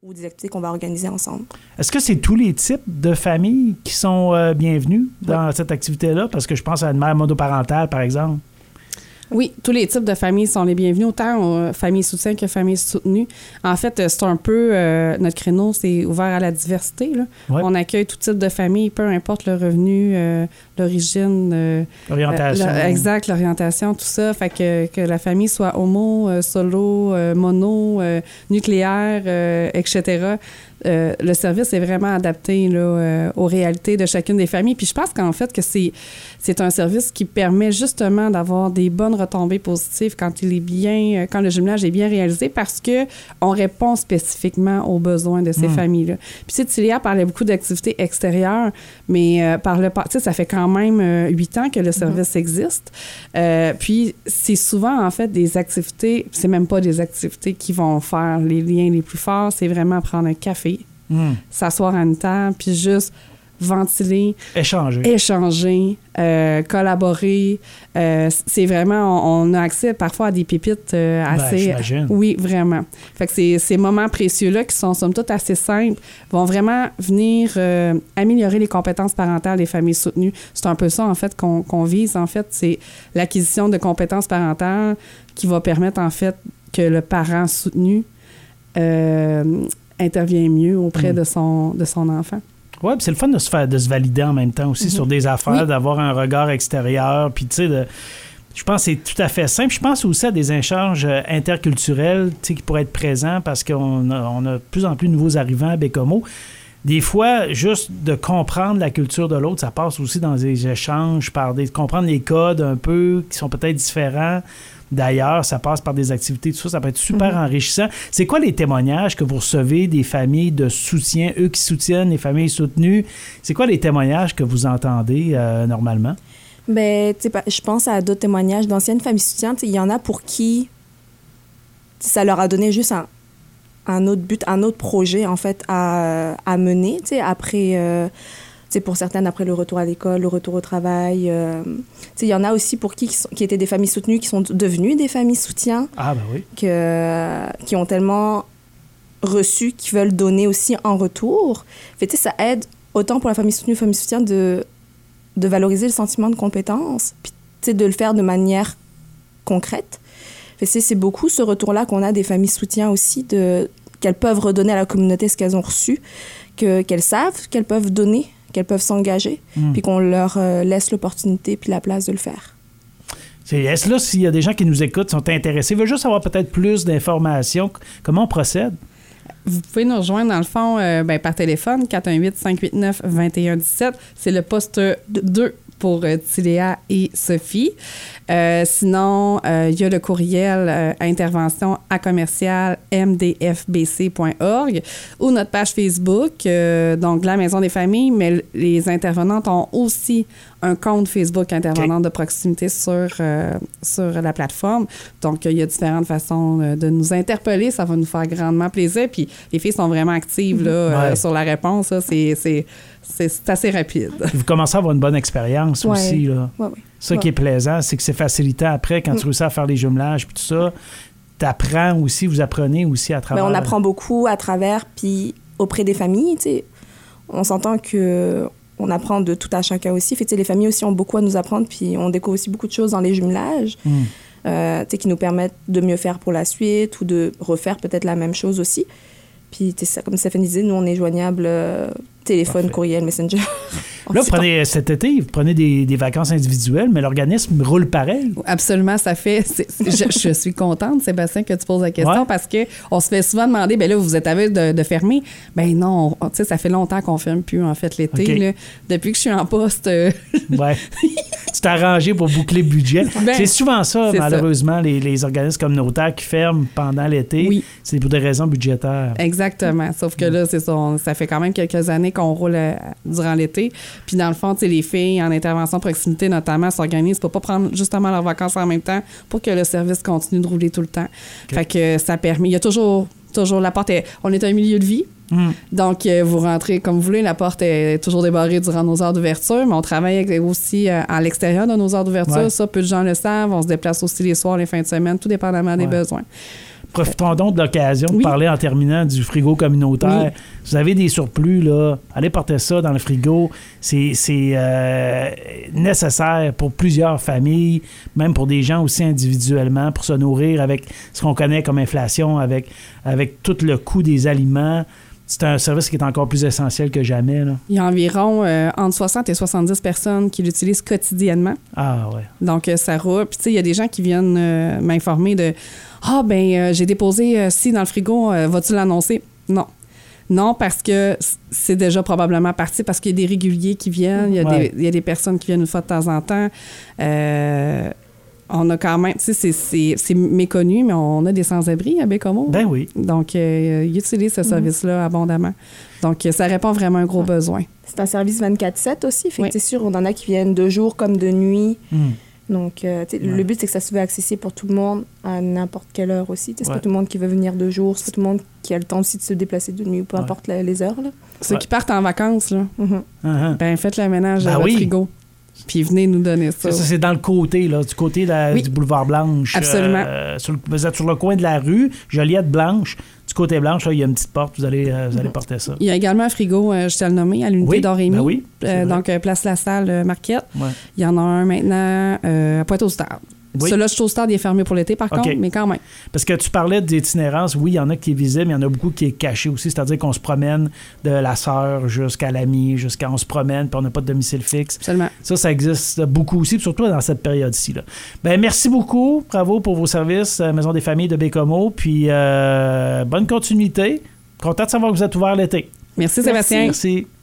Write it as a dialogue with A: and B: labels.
A: ou des activités qu'on va organiser ensemble.
B: Est-ce que c'est tous les types de familles qui sont bienvenus dans cette activité-là? Parce que je pense à une mère monoparentale, par exemple.
C: Oui, tous les types de familles sont les bienvenus, autant familles soutien que familles soutenues. En fait, c'est un peu... notre créneau, c'est ouvert à la diversité. Là. Ouais. On accueille tout type de famille, peu importe le revenu, l'origine...
B: l'orientation.
C: Exact, l'orientation, tout ça. Fait que la famille soit homo, solo, mono, nucléaire, etc., le service est vraiment adapté là, aux réalités de chacune des familles. Puis je pense qu'en fait que c'est un service qui permet justement d'avoir des bonnes retombées positives quand le jumelage est bien réalisé parce que on répond spécifiquement aux besoins de ces familles-là. Puis Tilia parlait beaucoup d'activités extérieures, mais par le passé, ça fait quand même 8 ans que le service existe. Puis c'est souvent en fait des activités, c'est même pas des activités qui vont faire les liens les plus forts, c'est vraiment prendre un café, s'asseoir à une table, puis juste ventiler, échanger, collaborer. C'est vraiment, on a accès parfois à des pépites assez...
B: j'imagine.
C: Oui, vraiment. Fait que ces moments précieux-là qui sont somme toute assez simples vont vraiment venir améliorer les compétences parentales des familles soutenues. C'est un peu ça, en fait, qu'on vise. En fait, c'est l'acquisition de compétences parentales qui va permettre, en fait, que le parent soutenu intervient mieux auprès de son enfant.
B: Oui, puis c'est le fun de se valider en même temps aussi sur des affaires, d'avoir un regard extérieur, puis tu sais, je pense que c'est tout à fait simple. Je pense aussi à des échanges interculturels, tu sais, qui pourraient être présents parce qu'on a de plus en plus de nouveaux arrivants à Baie-Comeau. Des fois, juste de comprendre la culture de l'autre, ça passe aussi dans des échanges, comprendre les codes un peu qui sont peut-être différents. D'ailleurs, ça passe par des activités, tout ça, ça peut être super enrichissant. C'est quoi les témoignages que vous recevez des familles de soutien, eux qui soutiennent les familles soutenues? C'est quoi les témoignages que vous entendez normalement?
A: Bien, je pense à d'autres témoignages d'anciennes familles soutiens. Il y en a pour qui ça leur a donné juste un autre but, un autre projet, en fait, à mener, après... pour certaines, après le retour à l'école, le retour au travail. Il y en a aussi pour qui étaient des familles soutenues qui sont devenues des familles soutiens.
B: Ah, ben oui.
A: Qui ont tellement reçu, qui veulent donner aussi en retour. Fait, ça aide autant pour la famille soutenue, famille soutien, de valoriser le sentiment de compétence, puis de le faire de manière concrète. Fait, c'est beaucoup ce retour-là qu'on a des familles soutiens aussi, qu'elles peuvent redonner à la communauté ce qu'elles ont reçu, qu'elles savent qu'elles peuvent donner, qu'elles peuvent s'engager, puis qu'on leur laisse l'opportunité puis la place de le faire.
B: Est-ce là, s'il y a des gens qui nous écoutent, sont intéressés, veulent juste avoir peut-être plus d'informations, comment on procède?
C: Vous pouvez nous rejoindre, dans le fond, par téléphone, 418-589-2117. C'est le poste 2 pour Tiléa et Sophie. Sinon, il y a le courriel intervention@mdfbc.org ou notre page Facebook, donc la Maison des familles, mais les intervenantes ont aussi un compte Facebook intervenante de proximité sur la plateforme. Donc, il y a Différentes façons de nous interpeller. Ça va nous faire grandement plaisir. Puis, les filles sont vraiment actives là, sur la réponse. Là. C'est assez rapide. Vous
B: commencez à avoir une bonne expérience aussi. Là.
A: Oui.
B: Ça qui est plaisant, c'est que c'est facilitant après, quand tu réussis à faire les jumelages puis tout ça, t'apprends aussi, vous apprenez aussi à travers...
A: on apprend beaucoup à travers, puis auprès des familles, tu sais. On s'entend qu'on apprend de tout à chacun aussi. Fait, les familles aussi ont beaucoup à nous apprendre, puis on découvre aussi beaucoup de choses dans les jumelages, qui nous permettent de mieux faire pour la suite ou de refaire peut-être la même chose aussi. Puis, comme Stéphanie disait, nous, on est joignables téléphone, courriel, Messenger.
B: Là, cet été, vous prenez des vacances individuelles, mais l'organisme roule pareil.
C: Absolument, ça fait... Je suis contente, Sébastien, que tu poses la question parce qu'on se fait souvent demander, bien là, vous êtes à veille de fermer. Bien non, tu sais, ça fait longtemps qu'on ne ferme plus, en fait, l'été.
B: Okay.
C: Là. Depuis que je suis en poste...
B: Ouais. Tu t'es arrangé pour boucler le budget. C'est souvent ça, malheureusement, les organismes communautaires qui ferment pendant l'été. Oui. C'est pour des raisons budgétaires.
C: Exactement. Sauf que là, c'est ça fait quand même quelques années qu'on roule durant l'été. Puis dans le fond, les filles en intervention proximité, notamment, s'organisent pour pas prendre justement leurs vacances en même temps pour que le service continue de rouler tout le temps. Okay. Fait que ça permet... Il y a toujours la porte... On est un milieu de vie. Donc, vous rentrez comme vous voulez. La porte est toujours débarrée durant nos heures d'ouverture, mais on travaille aussi à l'extérieur de nos heures d'ouverture. Ouais. Ça, peu de gens le savent. On se déplace aussi les soirs, les fins de semaine, tout dépendamment des besoins.
B: Profitons donc de l'occasion de
C: Oui.
B: parler en terminant du frigo communautaire.
C: Oui.
B: Vous avez des surplus, là, allez porter ça dans le frigo. C'est nécessaire pour plusieurs familles, même pour des gens aussi individuellement, pour se nourrir avec ce qu'on connaît comme inflation, avec tout le coût des aliments. C'est un service qui est encore plus essentiel que jamais, là.
C: Il y a environ entre 60 et 70 personnes qui l'utilisent quotidiennement.
B: Ah ouais.
C: Donc, ça roule. Puis, tu sais, il y a des gens qui viennent m'informer de « Ah, j'ai déposé ci dans le frigo, vas-tu l'annoncer? » Non. Non, parce que c'est déjà probablement parti, parce qu'il y a des réguliers qui viennent, il y a des personnes qui viennent une fois de temps en temps. On a quand même, tu sais, c'est méconnu, mais on a des sans-abri à Baie-Comeau.
B: Ben oui.
C: Donc, ils utilisent ce service-là abondamment. Donc, ça répond vraiment à un gros besoin.
A: C'est un service 24/7 aussi. Fait que
C: Oui.
A: c'est sûr, on en a qui viennent de jour comme de nuit. Donc, le but, c'est que ça soit accessible pour tout le monde à n'importe quelle heure aussi. C'est pas tout le monde qui veut venir de jour, c'est pas tout le monde qui a le temps aussi de se déplacer de nuit, peu importe les heures. Là.
C: Ceux qui partent en vacances, là, faites le ménage à votre frigo. Puis venez nous donner ça.
B: Ça, c'est dans le côté, là, du côté du boulevard Blanche.
C: Absolument.
B: Vous êtes sur le coin de la rue, Joliette-Blanche. Du côté Blanche, là, il y a une petite porte, vous allez porter ça.
C: Il y a également un frigo, je t'ai le nommé, à l'unité d'Orémy. Donc, Place La Salle, Marquette.
B: Ouais.
C: Il y en a un maintenant à Pointe-aux-Stades.
B: Oui.
C: Celui-là, Chaussard, il est fermé pour l'été, par contre, mais quand même.
B: Parce que tu parlais d'itinérance, oui, il y en a qui est visible, mais il y en a beaucoup qui est caché aussi, c'est-à-dire qu'on se promène de la sœur jusqu'à l'ami, on se promène, puis on n'a pas de domicile fixe.
C: Absolument.
B: Ça existe beaucoup aussi, puis surtout dans cette période-ci, là. Ben, merci beaucoup, bravo pour vos services, Maison des familles de Baie-Comeau, puis bonne continuité. Content de savoir que vous êtes ouvert l'été.
C: Merci, Sébastien.
B: Merci.